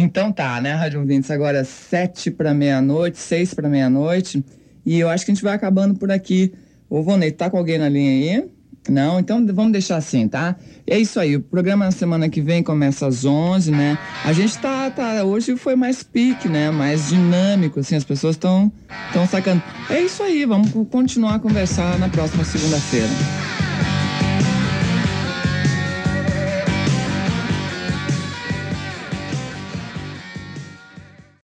Então tá, né, Rádio Ouvintes, agora 7 para meia-noite, 6 para meia-noite, e eu acho que a gente vai acabando por aqui. Ô, Vonei, tá com alguém na linha aí? Não? Então vamos deixar assim, tá? É isso aí, o programa na semana que vem começa às 11, né? A gente hoje foi mais pique, né? Mais dinâmico, assim, as pessoas estão sacando. É isso aí, vamos continuar a conversar na próxima segunda-feira.